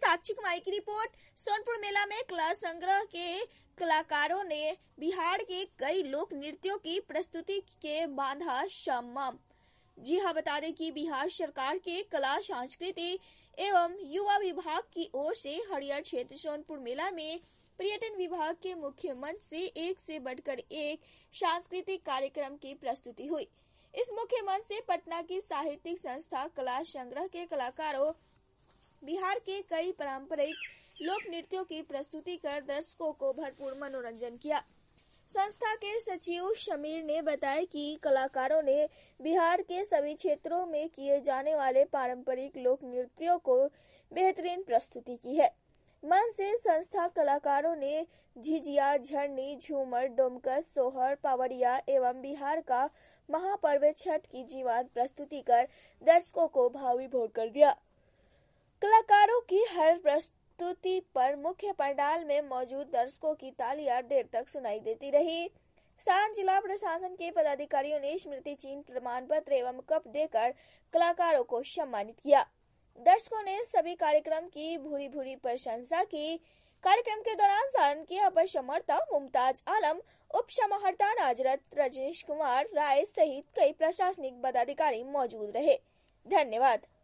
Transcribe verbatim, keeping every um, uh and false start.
साक्षी कुमारी की रिपोर्ट। सोनपुर मेला में कला संग्रह के कलाकारों ने बिहार के कई लोक नृत्यों की प्रस्तुति के बांधा शम्मा। जी हाँ, बता दें कि बिहार सरकार के कला संस्कृति एवं युवा विभाग की ओर से हरियर क्षेत्र सोनपुर मेला में पर्यटन विभाग के मुख्य मंच से एक से बढ़कर एक सांस्कृतिक कार्यक्रम की प्रस्तुति हुई। इस मुख्य मंच से पटना की साहित्यिक संस्था कला संग्रह के कलाकारों बिहार के कई पारंपरिक लोक नृत्यों की प्रस्तुति कर दर्शकों को भरपूर मनोरंजन किया। संस्था के सचिव समीर ने बताया कि कलाकारों ने बिहार के सभी क्षेत्रों में किए जाने वाले पारंपरिक लोक नृत्यों को बेहतरीन प्रस्तुति की है। मंच से संस्था कलाकारों ने झिझिया, झरनी, झूमर, डोमकस, सोहर, पावड़िया एवं बिहार का महापर्व छठ की जीवंत प्रस्तुति कर दर्शकों को भाव विभोर कर दिया। कलाकारों की हर प्रस्तुति पर मुख्य पंडाल में मौजूद दर्शकों की तालियां देर तक सुनाई देती रही। सारण जिला प्रशासन के पदाधिकारियों ने स्मृति चिन्ह, प्रमाण पत्र एवं कप देकर कलाकारों को सम्मानित किया। दर्शकों ने सभी कार्यक्रम की भूरी भूरी प्रशंसा की। कार्यक्रम के दौरान सारण के अपर समर्था मुमताज आलम, उप समर्था नाजरत, रजनीश कुमार राय सहित कई प्रशासनिक पदाधिकारी मौजूद रहे। धन्यवाद।